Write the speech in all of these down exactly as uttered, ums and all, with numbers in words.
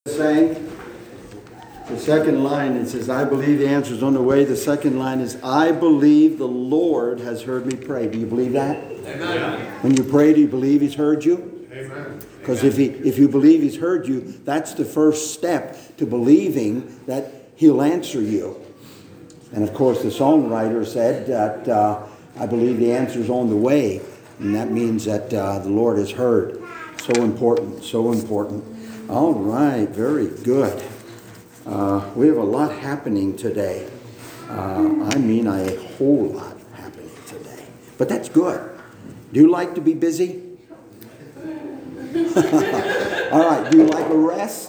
Saying the second line, it says, I believe the answer is on the way. The second line is, I believe the Lord has heard me pray. Do you believe that? Amen. When you pray, do you believe He's heard you? Amen. Because if he, if you believe He's heard you, that's the first step to believing that He'll answer you. And of course, the songwriter said that uh, I believe the answer is on the way. And that means that uh, the Lord has heard. So important, so important. All right, very good. Uh, we have a lot happening today. Uh, I mean, a whole lot happening today. But that's good. Do you like to be busy? All right, do you like a rest?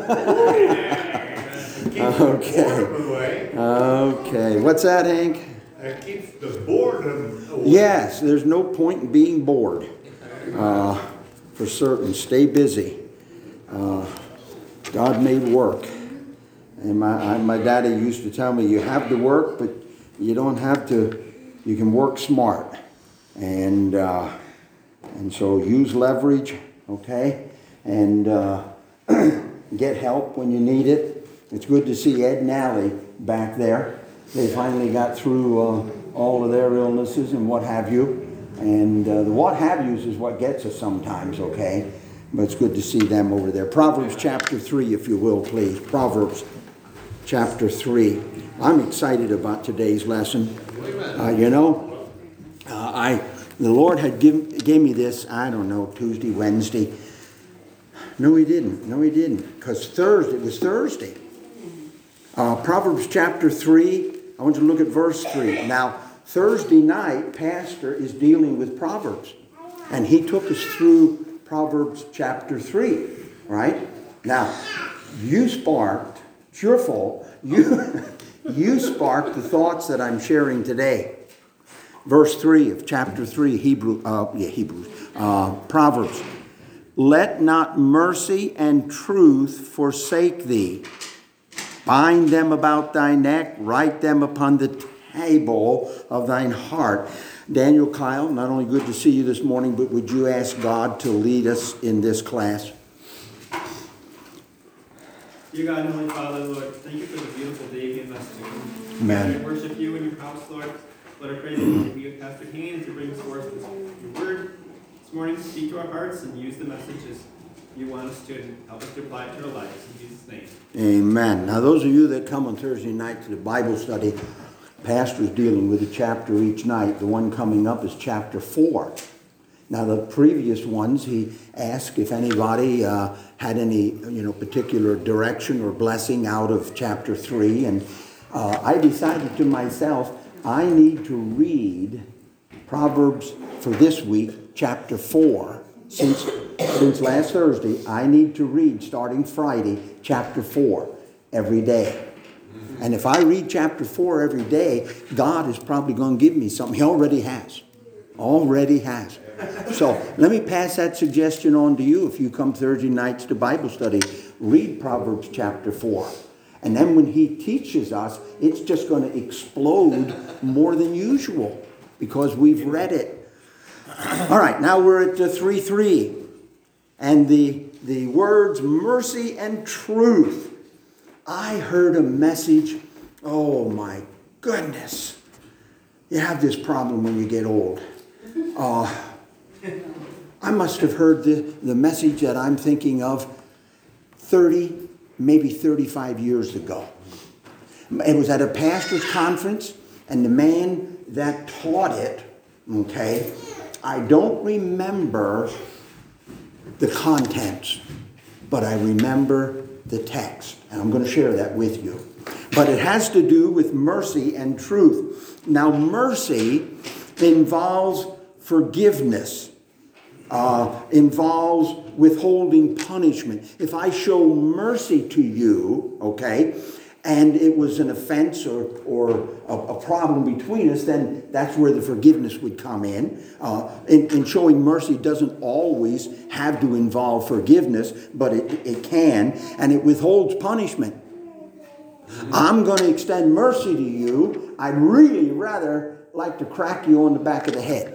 Okay. Okay. What's that, Hank? It keeps the boredom away. Yes, there's no point in being bored. Uh, for certain. Stay busy. Uh, God made work. And my I, my daddy used to tell me, you have to work, but you don't have to, you can work smart. And uh, and so use leverage, okay? And uh, get help when you need it. It's good to see Ed and Allie back there. They finally got through uh, all of their illnesses and what have you. And uh, the what have yous is what gets us sometimes, okay? But it's good to see them over there. Proverbs chapter three, if you will, please. Proverbs chapter three. I'm excited about today's lesson. Uh, you know, uh, I the Lord had give, gave me this, I don't know, Tuesday, Wednesday. No, He didn't. No, He didn't. Because Thursday, it was Thursday. Uh, Proverbs chapter three, I want you to look at verse three. Now, Thursday night, Pastor is dealing with Proverbs. And he took us through Proverbs chapter three, right? Now, you sparked, it's your fault, you, you sparked the thoughts that I'm sharing today. Verse three of chapter three, Hebrew, uh, yeah, Hebrews, uh, Proverbs. Let not mercy and truth forsake thee. Bind them about thy neck, write them upon the table of thine heart. Daniel Kyle, not only good to see you this morning, but would you ask God to lead us in this class? Dear God and Holy Father, Lord, thank you for the beautiful day you gave us today. Amen. We worship you in your house, Lord. Lord, I pray that you will be with Pastor Haynes to bring forth your word this morning. Speak to our hearts and use the messages you want us to and help us to apply it to our lives. In Jesus' name. Amen. Now, those of you that come on Thursday night to the Bible study, Pastor's dealing with a chapter each night. The one coming up is chapter four. Now, the previous ones, he asked if anybody uh, had any, you know, particular direction or blessing out of chapter three. And uh, I decided to myself, I need to read Proverbs for this week, chapter four. Since, since last Thursday, I need to read, starting Friday, chapter four every day. And if I read chapter four every day, God is probably going to give me something. He already has. Already has. So let me pass that suggestion on to you. If you come Thursday nights to Bible study, read Proverbs chapter four. And then when he teaches us, it's just going to explode more than usual because we've read it. All right, now we're at three three. And the, the words mercy and truth. I heard a message, oh my goodness. You have this problem when you get old. Uh, I must have heard the, the message that I'm thinking of thirty, maybe thirty-five years ago. It was at a pastor's conference, and the man that taught it, okay, I don't remember the contents, but I remember the text. And I'm going to share that with you. But it has to do with mercy and truth. Now, mercy involves forgiveness. Uh, involves withholding punishment. If I show mercy to you, okay, and it was an offense or, or a, a problem between us, then that's where the forgiveness would come in. Uh, and, and showing mercy doesn't always have to involve forgiveness, but it, it can, and it withholds punishment. I'm going to extend mercy to you. I'd really rather like to crack you on the back of the head.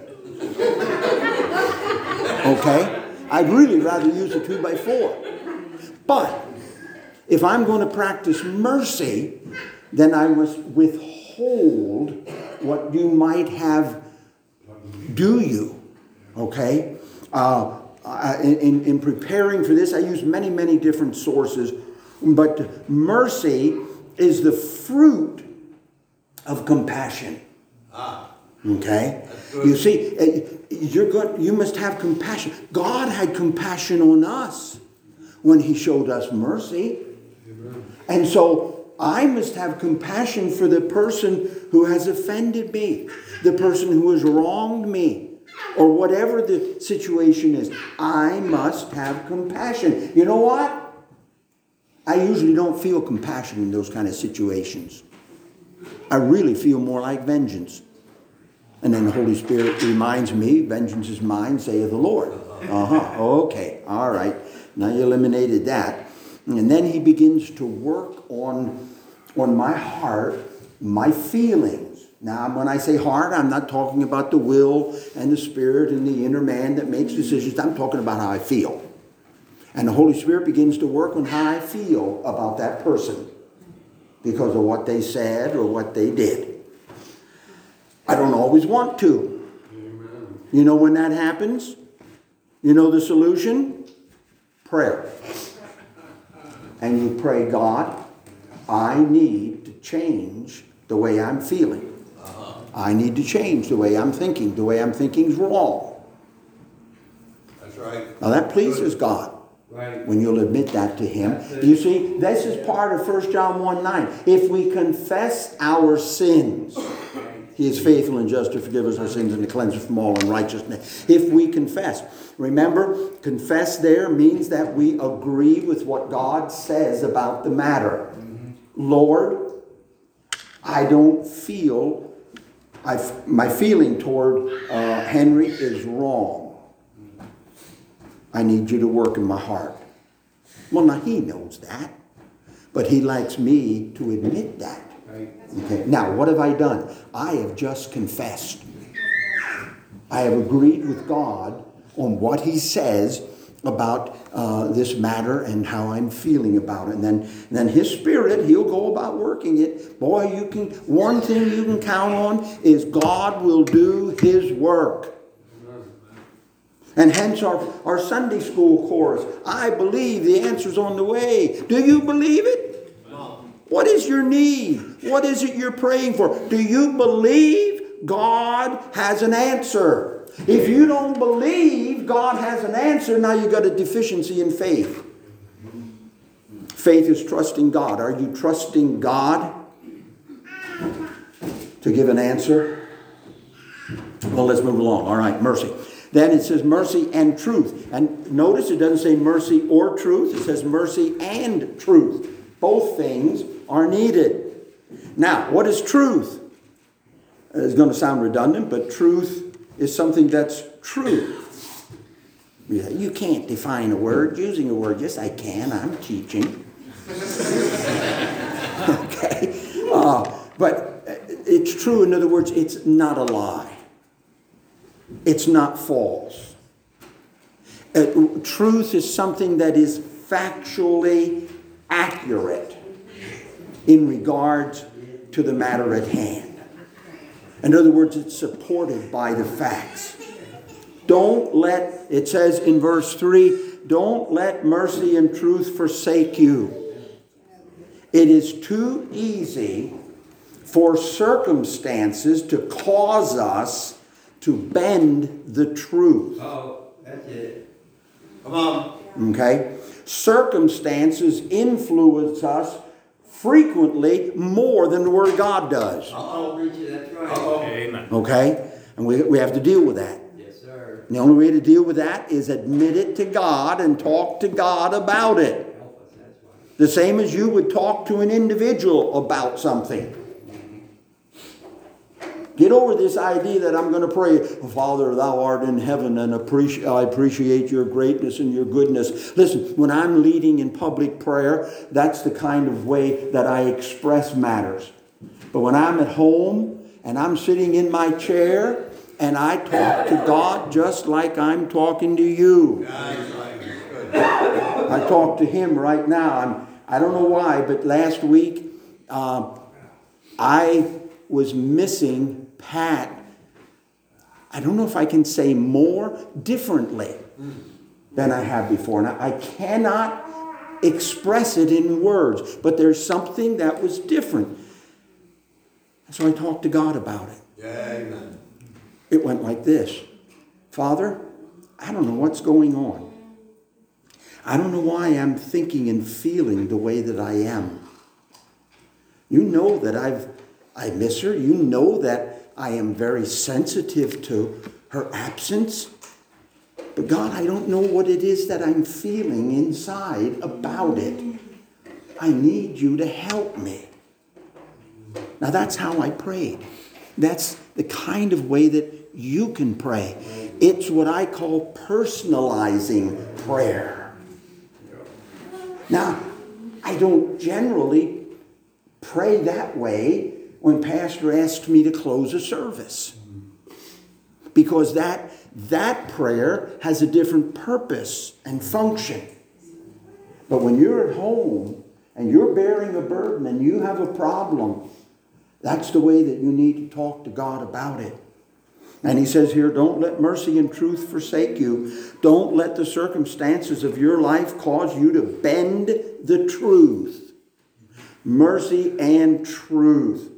Okay? I'd really rather use a two by four. But If I'm going to practice mercy, then I must withhold what you might have do you. Okay? Uh, in, in preparing for this, I use many, many different sources. But mercy is the fruit of compassion. Ah. Okay? You see, you're good, you must have compassion. God had compassion on us when he showed us mercy. And so I must have compassion for the person who has offended me, the person who has wronged me, or whatever the situation is. I must have compassion. You know what? I usually don't feel compassion in those kind of situations. I really feel more like vengeance. And then the Holy Spirit reminds me, vengeance is mine, saith the Lord. Uh-huh. Okay. All right. Now you eliminated that. And then he begins to work on, on my heart, my feelings. Now, when I say heart, I'm not talking about the will and the spirit and the inner man that makes decisions. I'm talking about how I feel. And the Holy Spirit begins to work on how I feel about that person because of what they said or what they did. I don't always want to. Amen. You know when that happens? You know the solution? Prayer. And you pray, God, I need to change the way I'm feeling. Uh-huh. I need to change the way I'm thinking. The way I'm thinking is wrong. That's right. Now that pleases God. Right. When you'll admit that to him. You see, this is part of First John one nine. If we confess our sins, he is faithful and just to forgive us our sins and to cleanse us from all unrighteousness. If we confess. Remember, confess there means that we agree with what God says about the matter. Mm-hmm. Lord, I don't feel, I, my feeling toward uh, Henry is wrong. I need you to work in my heart. Well, now he knows that. But he likes me to admit that. Right. Okay. Now, what have I done? I have just confessed. I have agreed with God on what he says about uh, this matter and how I'm feeling about it. And then, and then his Spirit, he'll go about working it. Boy, you can. One thing you can count on is God will do his work. And hence our, our Sunday school chorus, I believe the answer's on the way. Do you believe it? No. What is your need? What is it you're praying for? Do you believe God has an answer? If you don't believe God has an answer, now you've got a deficiency in faith. Faith is trusting God. Are you trusting God to give an answer? Well, let's move along. All right, mercy. Then it says mercy and truth. And notice it doesn't say mercy or truth. It says mercy and truth. Both things are needed. Now, what is truth? It's going to sound redundant, but truth is something that's true. You can't define a word using a word. Yes, I can. I'm teaching. Okay. Uh, but it's true. In other words, it's not a lie. It's not false. Uh, truth is something that is factually accurate in regards to the matter at hand. In other words, it's supported by the facts. Don't let, it says in verse three, don't let mercy and truth forsake you. It is too easy for circumstances to cause us to bend the truth. Oh, that's it. Come on. Okay? Circumstances influence us frequently more than the Word of God does. Uh-oh, Richard, that's right. Uh-oh. Amen. Okay? And we, we have to deal with that. Yes, sir. And the only way to deal with that is admit it to God and talk to God about it. Help us, that's right. The same as you would talk to an individual about something. Get over this idea that I'm going to pray, Father, thou art in heaven, and appreciate, I appreciate your greatness and your goodness. Listen, when I'm leading in public prayer, that's the kind of way that I express matters. But when I'm at home and I'm sitting in my chair and I talk to God just like I'm talking to you. I talk to him right now. I'm I don't know why, but last week uh, I was missing Pat. I don't know if I can say more differently than I have before. Now, I cannot express it in words, but there's something that was different. So I talked to God about it. Amen. It went like this. Father, I don't know what's going on. I don't know why I'm thinking and feeling the way that I am. You know that I've I miss her. You know that I am very sensitive to her absence. But God, I don't know what it is that I'm feeling inside about it. I need you to help me. Now that's how I prayed. That's the kind of way that you can pray. It's what I call personalizing prayer. Now, I don't generally pray that way when Pastor asks me to close a service. Because that, that prayer has a different purpose and function. But when you're at home and you're bearing a burden and you have a problem, that's the way that you need to talk to God about it. And he says here, don't let mercy and truth forsake you. Don't let the circumstances of your life cause you to bend the truth. Mercy and truth.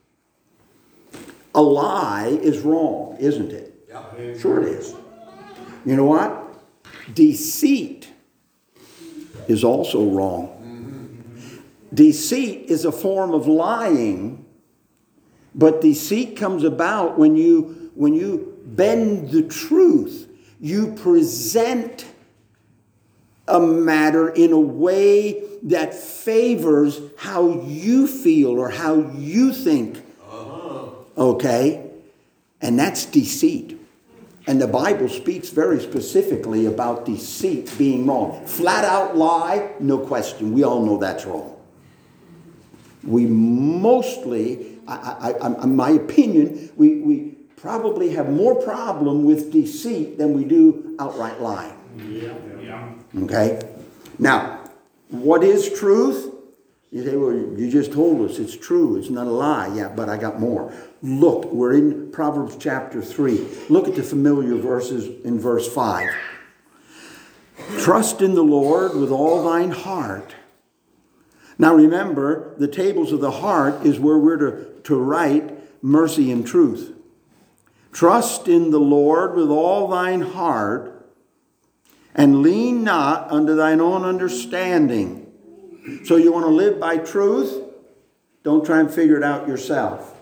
A lie is wrong, isn't it? Yeah. Sure it is. You know what? Deceit is also wrong. Deceit is a form of lying, but deceit comes about when you when you bend the truth. You present a matter in a way that favors how you feel or how you think. Uh-huh. Okay? And that's deceit. And the Bible speaks very specifically about deceit being wrong. Flat out lie, no question. We all know that's wrong. We mostly, I, I, I, in my opinion, we, we probably have more problem with deceit than we do outright lying. Yeah, yeah. Okay? Now, what is truth? You say, well, you just told us it's true. It's not a lie. Yeah, but I got more. Look, we're in Proverbs chapter three. Look at the familiar verses in verse five. Trust in the Lord with all thine heart. Now remember, the tables of the heart is where we're to, to write mercy and truth. Trust in the Lord with all thine heart, and lean not unto thine own understanding. So you want to live by truth? Don't try and figure it out yourself.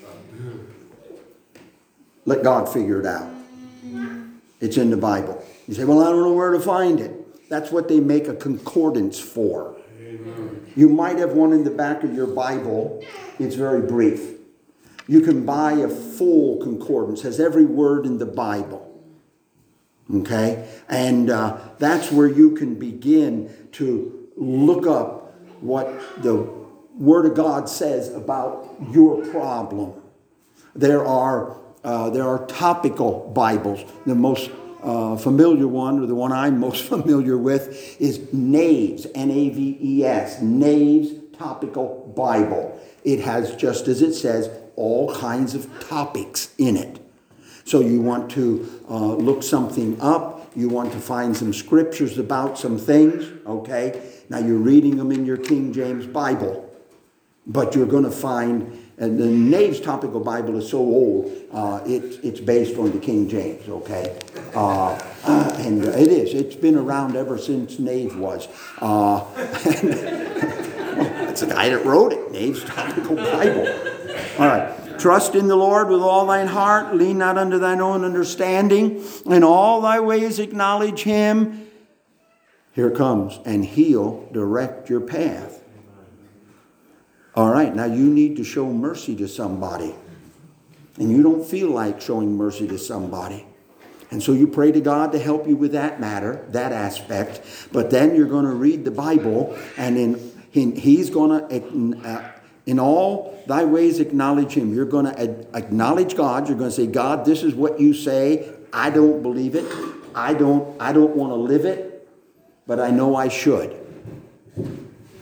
Let God figure it out. It's in the Bible. You say, well, I don't know where to find it. That's what they make a concordance for. You might have one in the back of your Bible. It's very brief. You can buy a full concordance. It has every word in the Bible. Okay? And uh, that's where you can begin to look up what the Word of God says about your problem. There are, uh, there are topical Bibles. The most uh, familiar one, or the one I'm most familiar with, is Naves, N A V E S, Naves Topical Bible. It has, just as it says, all kinds of topics in it. So you want to uh, look something up. You want to find some scriptures about some things. Okay? Now you're reading them in your King James Bible. But you're going to find, and the Naves Topical Bible is so old, uh, it, it's based on the King James, okay? Uh, uh, and it is. It's been around ever since Nave was. Uh, it's the guy that wrote it, Naves Topical Bible. All right. Trust in the Lord with all thine heart. Lean not unto thine own understanding. In all thy ways acknowledge him. Here it comes. And he'll direct your path. All right, now you need to show mercy to somebody. And you don't feel like showing mercy to somebody. And so you pray to God to help you with that matter, that aspect. But then you're going to read the Bible, and in, in he's going to, uh, in all thy ways acknowledge him. You're going to acknowledge God. You're going to say, God, this is what you say. I don't believe it. I don't, I don't want to live it, but I know I should.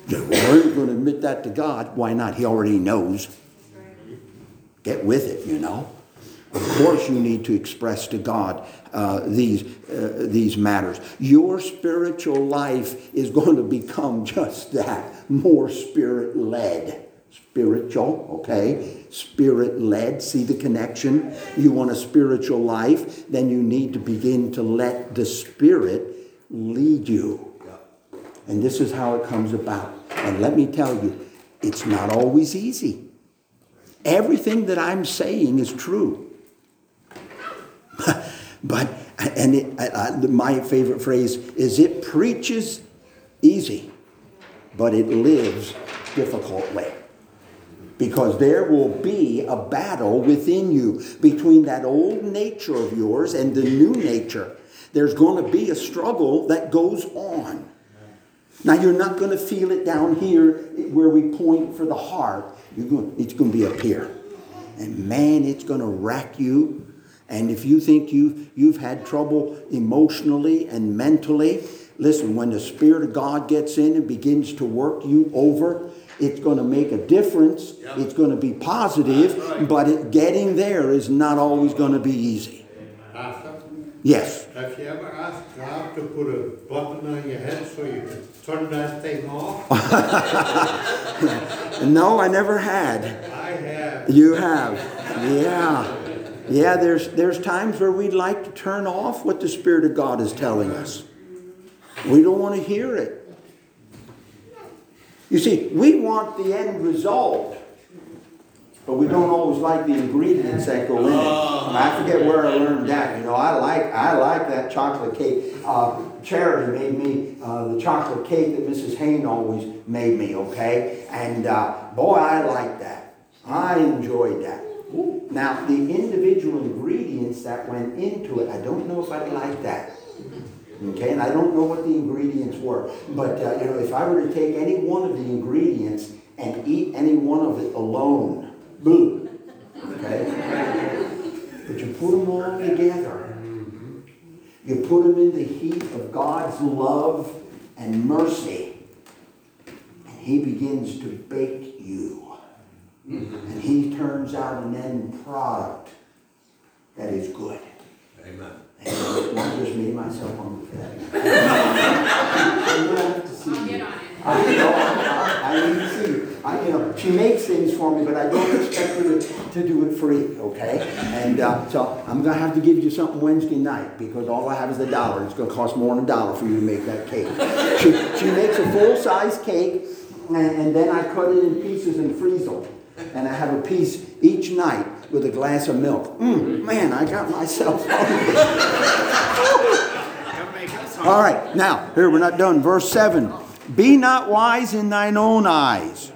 Well, I ain't going to admit that to God. Why not? He already knows. Get with it, you know. Of course you need to express to God uh, these, uh, these matters. Your spiritual life is going to become just that, more spirit-led. Spiritual, okay? Spirit-led. See the connection? You want a spiritual life, then you need to begin to let the Spirit lead you. And this is how it comes about. And let me tell you, it's not always easy. Everything that I'm saying is true. But, and it, I, I, my favorite phrase is, it preaches easy, but it lives difficultly. Because there will be a battle within you between that old nature of yours and the new nature. There's going to be a struggle that goes on. Now, you're not going to feel it down here where we point for the heart. You're going, it's going to be up here. And man, it's going to rack you. And if you think you've, you've had trouble emotionally and mentally, listen, when the Spirit of God gets in and begins to work you over, it's going to make a difference. Yep. It's going to be positive, right. But it, getting there is not always going to be easy. Pastor? Yes. Have you ever asked God to put a button on your head so you can turn that thing off? No, I never had. I have. You have. Yeah. Yeah, there's there's times where we'd like to turn off what the Spirit of God is telling us. We don't want to hear it. You see, we want the end result, but we don't always like the ingredients that go in it. I forget where I learned that. You know, I like I like that chocolate cake. Uh, Charity made me uh, the chocolate cake that Missus Hayne always made me, okay? And uh, boy, I liked that. I enjoyed that. Now, the individual ingredients that went into it, I don't know if I like that. Okay, and I don't know what the ingredients were. But, uh, you know, if I were to take any one of the ingredients and eat any one of it alone, boom. Okay? But you put them all together. You put them in the heat of God's love and mercy. And He begins to bake you. And He turns out an end product that is good. Amen. And it's not just me, myself, I'm for that. I'm going to have to see you. I know, I, I need to see you. I, you know, she makes things for me, but I don't expect her to, to do it free, okay? And uh, so I'm going to have to give you something Wednesday night because all I have is a dollar. It's going to cost more than a dollar for you to make that cake. She, she makes a full-size cake, and, and then I cut it in pieces and freeze them. And I have a piece each night with a glass of milk. Mm, man, I got myself hungry. All right, now, here, we're not done. Verse seven. Be not wise in thine own eyes.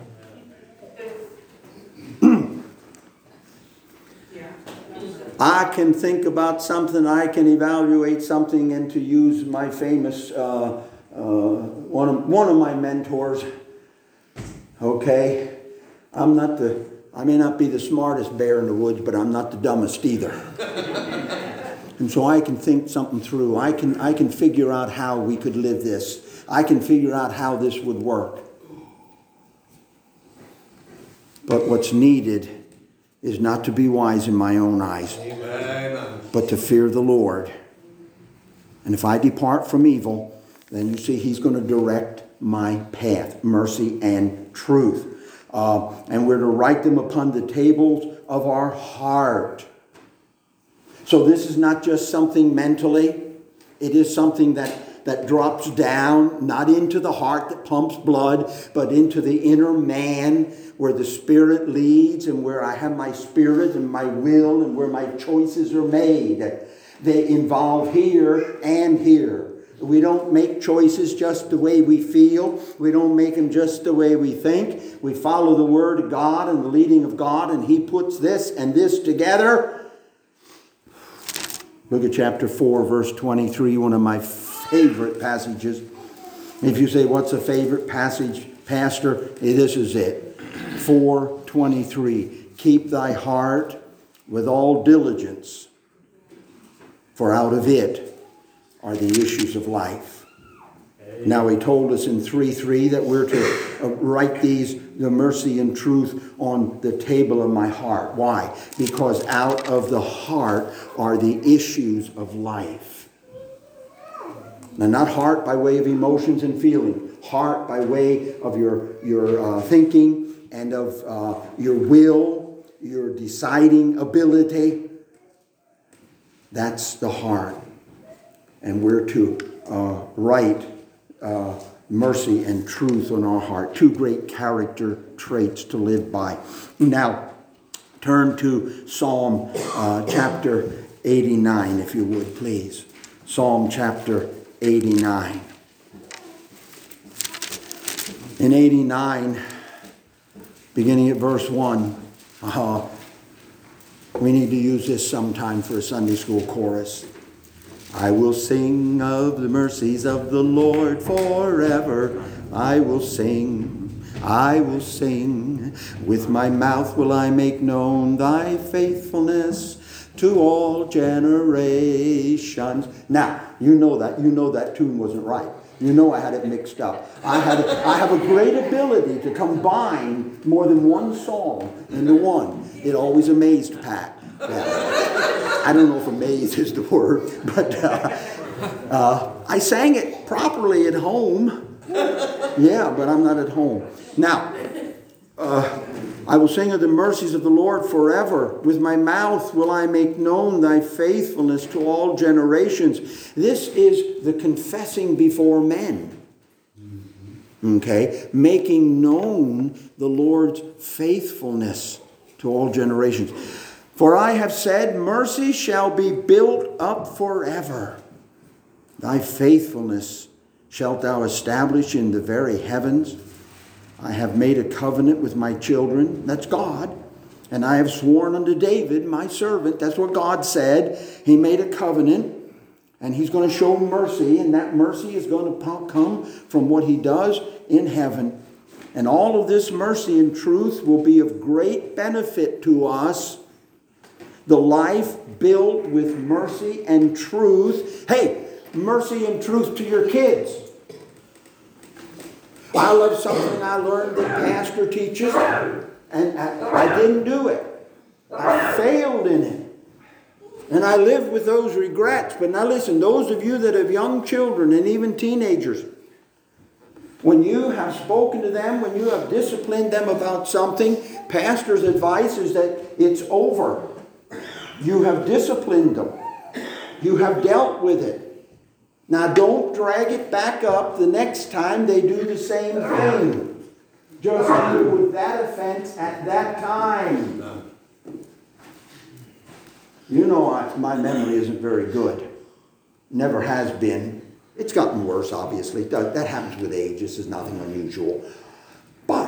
I can think about something, I can evaluate something, and to use my famous, uh, uh, one of, one of my mentors, okay? I'm not the, I may not be the smartest bear in the woods, but I'm not the dumbest either. And so I can think something through. I can, I can figure out how we could live this. I can figure out how this would work. But what's needed is not to be wise in my own eyes, Amen. But to fear the Lord. And if I depart from evil, then you see He's going to direct my path, mercy and truth. Uh, and we're to write them upon the tables of our heart. So this is not just something mentally. It is something that, that drops down, not into the heart that pumps blood, but into the inner man where the Spirit leads and where I have my spirit and my will and where my choices are made. They involve here and here. We don't make choices just the way we feel. We don't make them just the way we think. We follow the Word of God and the leading of God, and He puts this and this together. Look at chapter four, verse twenty-three, one of my favorite passages. If you say, what's a favorite passage, Pastor? This is it. four twenty-three. Keep thy heart with all diligence, for out of it are the issues of life. Now he told us in three three that we're to uh, write these, the mercy and truth, on the table of my heart. Why? Because out of the heart are the issues of life. Now, not heart by way of emotions and feeling. Heart by way of your, your uh, thinking and of uh, your will, your deciding ability. That's the heart. And we're to uh, write uh, mercy and truth on our heart. Two great character traits to live by. Now, turn to Psalm uh, chapter eighty-nine, if you would, please. Psalm chapter eighty-nine. In eighty-nine, beginning at verse one, uh, we need to use this sometime for a Sunday school chorus. I will sing of the mercies of the Lord forever. I will sing, I will sing. With my mouth will I make known thy faithfulness to all generations. Now, you know that. You know that tune wasn't right. You know I had it mixed up. I had a, I have a great ability to combine more than one song into one. It always amazed Pat. Yeah. I don't know if amaze is the word, but uh, uh, I sang it properly at home. Yeah, but I'm not at home. Now, uh, I will sing of the mercies of the Lord forever. With my mouth will I make known thy faithfulness to all generations. This is the confessing before men. Okay? Making known the Lord's faithfulness to all generations. For I have said, mercy shall be built up forever. Thy faithfulness shalt thou establish in the very heavens. I have made a covenant with my children. That's God. And I have sworn unto David, my servant. That's what God said. He made a covenant. And he's going to show mercy. And that mercy is going to come from what he does in heaven. And all of this mercy and truth will be of great benefit to us. The life built with mercy and truth. Hey, mercy and truth to your kids. I love something I learned that pastor teaches, and I, I didn't do it. I failed in it. And I live with those regrets. But now listen, those of you that have young children and even teenagers, when you have spoken to them, when you have disciplined them about something, pastor's advice is that it's over. You have disciplined them. You have dealt with it. Now don't drag it back up the next time they do the same thing. Just deal with that offense at that time. You know I, my memory isn't very good. Never has been. It's gotten worse, obviously. That, that happens with age. This is nothing unusual. But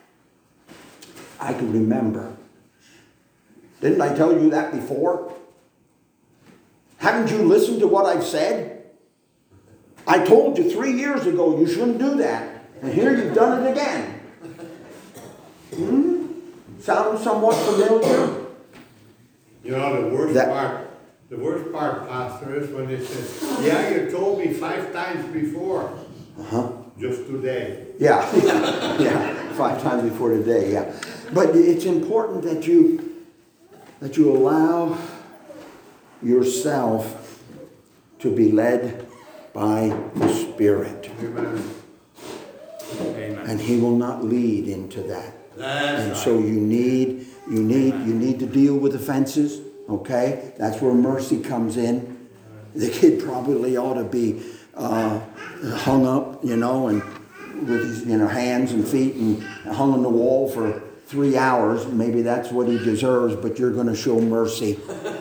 I can remember. Didn't I tell you that before? Haven't you listened to what I've said? I told you three years ago you shouldn't do that. And here you've done it again. Hmm? Sounds somewhat familiar? You know, the worst That- part, the worst part, Pastor, is when they say, yeah, you told me five times before. Uh-huh. Just today. Yeah. Yeah. Five times before today, yeah. But it's important that you that you allow yourself to be led by the Spirit. Amen. Amen. And he will not lead into that. That's And right. so you need, you need, you need to deal with offenses, okay? That's where mercy comes in. The kid probably ought to be uh, hung up, you know, and with his, you know, hands and feet and hung on the wall for three hours. Maybe that's what he deserves, but you're going to show mercy.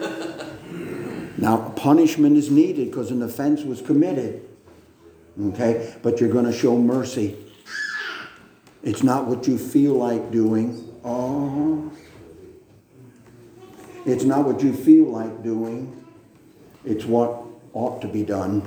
Now, punishment is needed because an offense was committed, okay? But you're going to show mercy. It's not what you feel like doing. Oh. It's not what you feel like doing. It's what ought to be done.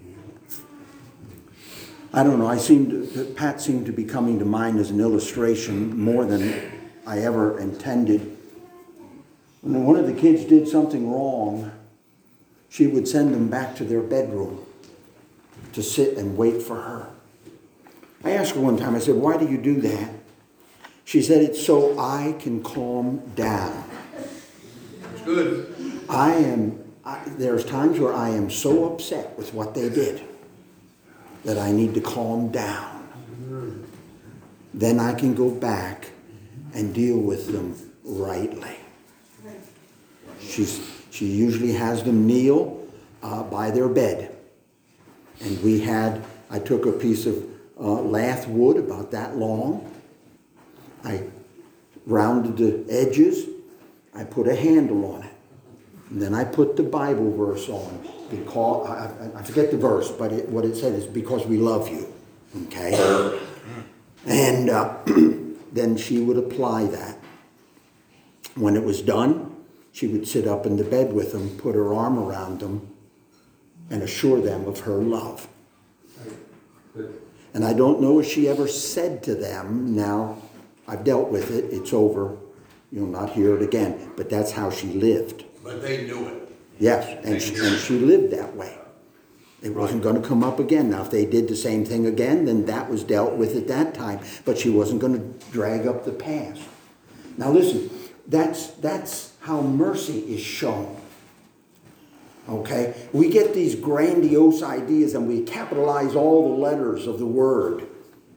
I don't know. I seem to, Pat seemed to be coming to mind as an illustration more than I ever intended. When one of the kids did something wrong, she would send them back to their bedroom. to sit and wait for her. I asked her one time, I said, why do you do that? She said, it's so I can calm down. It's good. I am, I, there's times where I am so upset with what they did that I need to calm down. Then I can go back and deal with them rightly. She's, she usually has them kneel uh, by their bed. And we had, I took a piece of uh, lath wood about that long. I rounded the edges. I put a handle on it. And then I put the Bible verse on. Because, I, I forget the verse, but it, what it said is, because we love you. Okay? And uh, then she would apply that. When it was done, she would sit up in the bed with them, put her arm around them, and assure them of her love. And I don't know if she ever said to them, now I've dealt with it, it's over, you'll not hear it again. But that's how she lived. But they knew it. Yes, and she, and she lived that way. It wasn't going to come up again. Now, if they did the same thing again, then that was dealt with at that time. But she wasn't going to drag up the past. Now, listen, that's, that's how mercy is shown. Okay? We get these grandiose ideas and we capitalize all the letters of the word.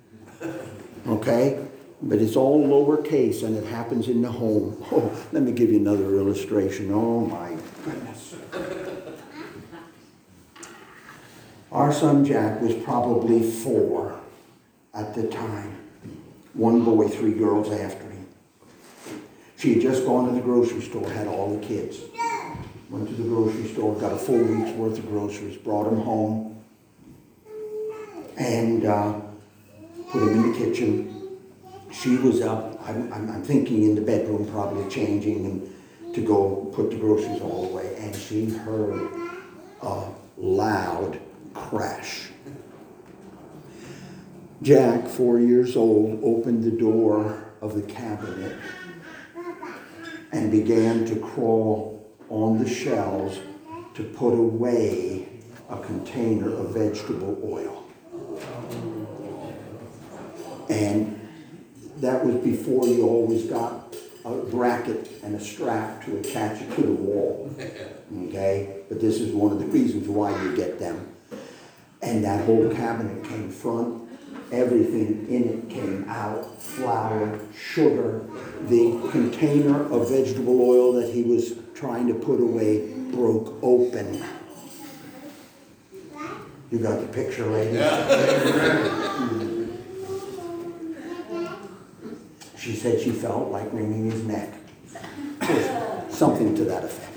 Okay? But it's all lowercase and it happens in the home. Oh, let me give you another illustration. Oh, my goodness. Our son Jack was probably four at the time. One boy, three girls after him. She had just gone to the grocery store, had all the kids. Went to the grocery store, got a full week's worth of groceries, brought them home, and uh, put them in the kitchen. She was up, I'm, I'm thinking in the bedroom, probably changing and to go put the groceries all away, and she heard a loud crash. Jack, four years old, opened the door of the cabinet and began to crawl on the shelves to put away a container of vegetable oil. And that was before you always got a bracket and a strap to attach it to the wall. Okay? But this is one of the reasons why you get them. And that whole cabinet came front. Everything in it came out. Flour, sugar. The container of vegetable oil that he was trying to put away broke open. You got the picture, lady? Yeah. She said she felt like wringing his neck. Something to that effect.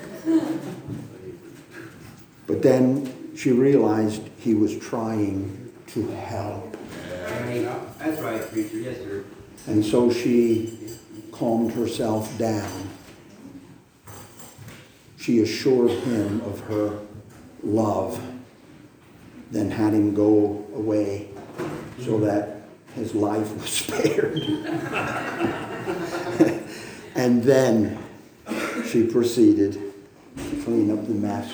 But then she realized he was trying to help. That's right, preacher. Yes, sir. And so she calmed herself down. She assured him of her love, then had him go away so that his life was spared. And then she proceeded to clean up the mess.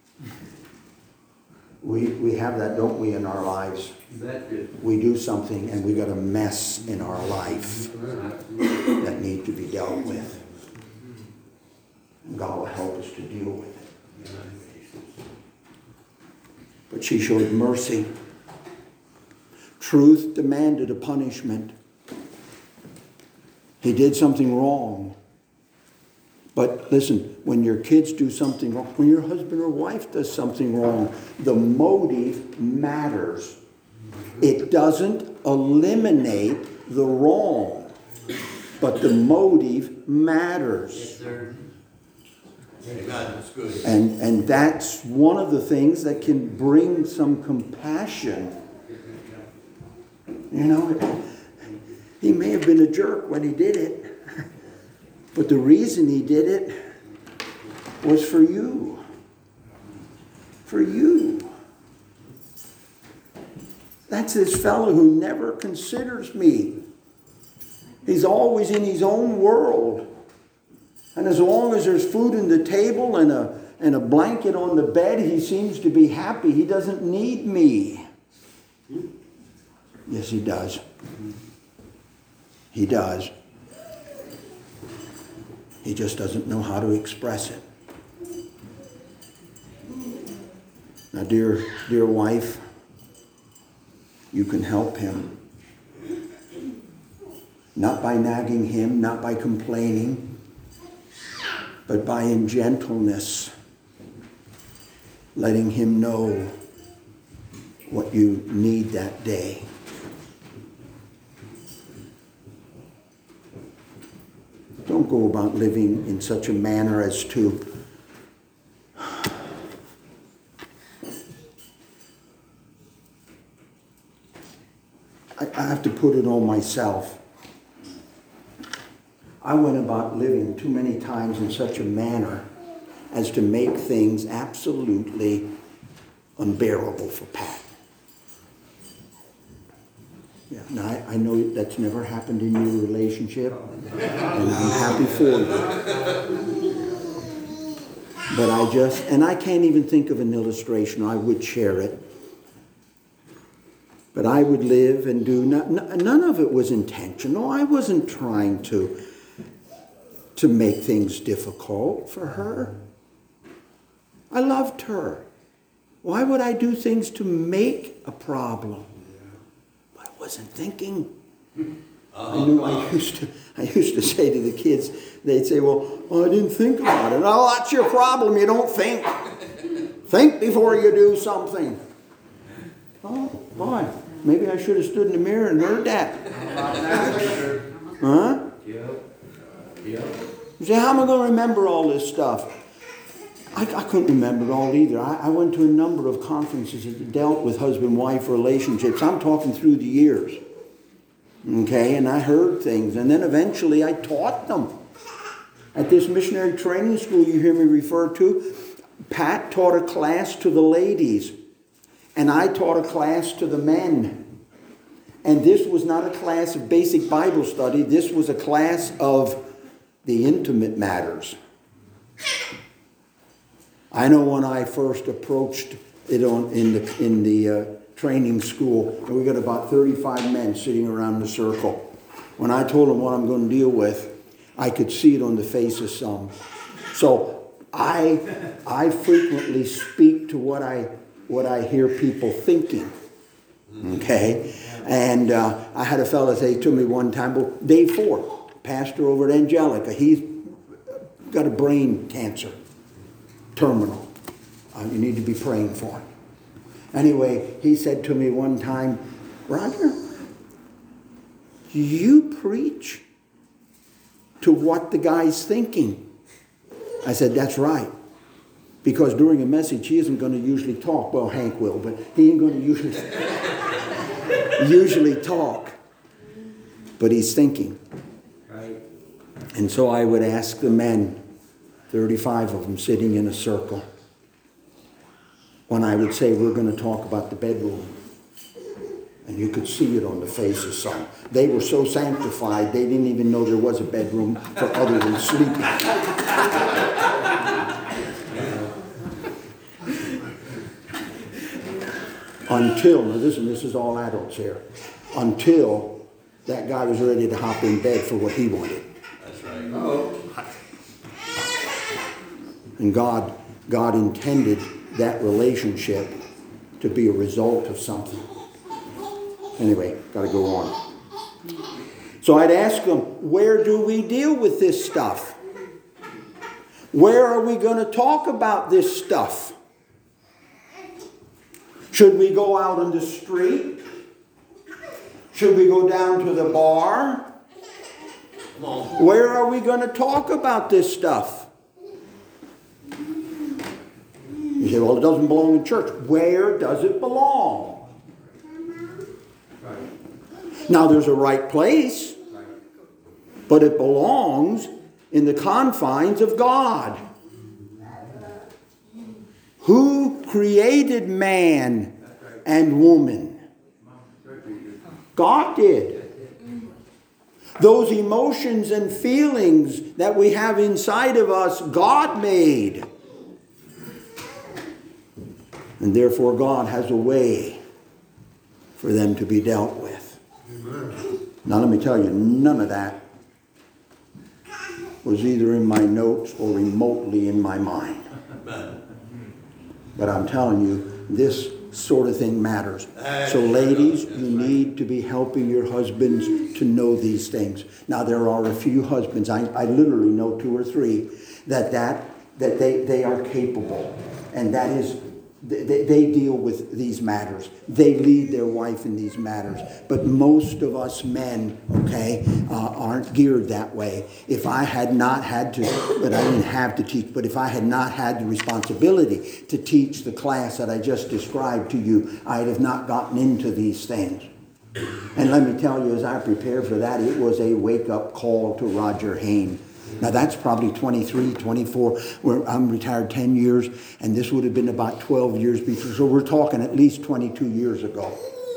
We, we have that, don't we, in our lives? That's good. We do something and we got a mess in our life that need to be dealt with. God will help us to deal with it. But she showed mercy. Truth demanded a punishment. He did something wrong. But listen, when your kids do something wrong, when your husband or wife does something wrong, the motive matters. It doesn't eliminate the wrong, but the motive matters. Yes, sir. Amen. That's good. And, and that's one of the things that can bring some compassion. You know, he may have been a jerk when he did it, but the reason he did it was for you. For you. That's this fellow who never considers me. He's always in his own world. And as long as there's food on the table and a and a blanket on the bed, he seems to be happy. He doesn't need me. Yes, he does. He does. He just doesn't know how to express it. Now, dear, dear wife, you can help him. Not by nagging him, not by complaining, but by in gentleness, letting him know what you need that day. Don't go about living in such a manner as to I, I have to put it on myself. I went about living too many times in such a manner as to make things absolutely unbearable for Pat. Yeah, now I, I know that's never happened in your relationship, and I'm happy for you. But I just, and I can't even think of an illustration. I would share it. But I would live and do, not, none of it was intentional. I wasn't trying to, to make things difficult for her. I loved her. Why would I do things to make a problem? I wasn't thinking. I knew I used to I used to say to the kids, they'd say, well, oh, I didn't think about it. Oh, that's your problem. You don't think. Think before you do something. Oh, boy. Maybe I should have stood in the mirror and heard that. Huh? Yep. Yep. You say, how am I going to remember all this stuff? I, I couldn't remember it all either. I, I went to a number of conferences that dealt with husband-wife relationships. I'm talking through the years. Okay, and I heard things. And then eventually I taught them. At this missionary training school you hear me refer to, Pat taught a class to the ladies. And I taught a class to the men. And this was not a class of basic Bible study. This was a class of the intimate matters. I know when I first approached it on in the in the uh, training school, and we got about thirty-five men sitting around the circle. When I told them what I'm going to deal with, I could see it on the face of some. So I I frequently speak to what I what I hear people thinking. Okay, and uh, I had a fellow say to me one time, well, Dave Ford, pastor over at Angelica, he's got a brain cancer, terminal. Uh, you need to be praying for him. Anyway, he said to me one time, Roger, you preach to what the guy's thinking. I said, that's right. Because during a message, he isn't going to usually talk. Well, Hank will, but he ain't going to usually, usually talk. But he's thinking. Right. And so I would ask the men, thirty-five of them sitting in a circle, when I would say, we're going to talk about the bedroom. And you could see it on the face of some. They were so sanctified, they didn't even know there was a bedroom for other than sleeping. Until, now listen, this is all adults here, until that guy was ready to hop in bed for what he wanted. That's right. Oh. And God, God intended that relationship to be a result of something. Anyway, got to go on. So I'd ask them, where do we deal with this stuff? Where are we going to talk about this stuff? Should we go out on the street? Should we go down to the bar? Come on. Where are we going to talk about this stuff? You say, well, it doesn't belong in church. Where does it belong? Right. Now, there's a right place, Right. but it belongs in the confines of God. Who created man and woman? God did. Those emotions and feelings that we have inside of us, God made. And therefore God has a way for them to be dealt with. Now let me tell you, none of that was either in my notes or remotely in my mind. But I'm telling you, this sort of thing matters. So ladies, you need to be helping your husbands to know these things. Now there are a few husbands, I, I literally know two or three, that that, that they, they are capable. And that is, they, they deal with these matters. They lead their wife in these matters. But most of us men, okay, uh, aren't geared that way. If I had not had to, but I didn't have to teach, but if I had not had the responsibility to teach the class that I just described to you, I'd have not gotten into these things. And let me tell you, as I prepared for that, it was a wake-up call to Roger Hayne. Now that's probably twenty-three, twenty-four, where I'm retired ten years, and this would have been about twelve years before. So we're talking at least twenty-two years ago.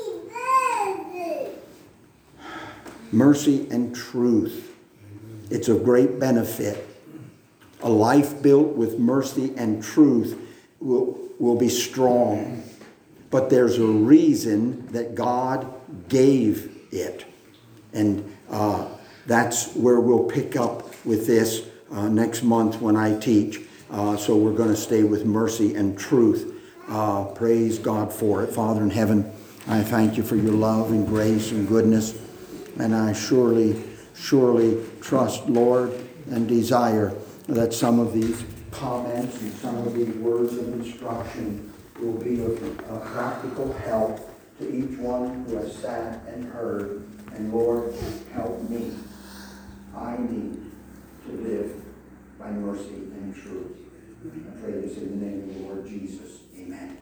Mercy and truth. It's of great benefit. A life built with mercy and truth will, will be strong. But there's a reason that God gave it. And uh, that's where we'll pick up with this uh, next month when I teach. Uh, so we're going to stay with mercy and truth. Uh, praise God for it. Father in heaven, I thank you for your love and grace and goodness. And I surely, surely trust, Lord, and desire that some of these comments and some of these words of instruction will be of uh, practical help to each one who has sat and heard. And Lord, help me. I need to live by mercy and truth. I pray this in the name of the Lord Jesus. Amen.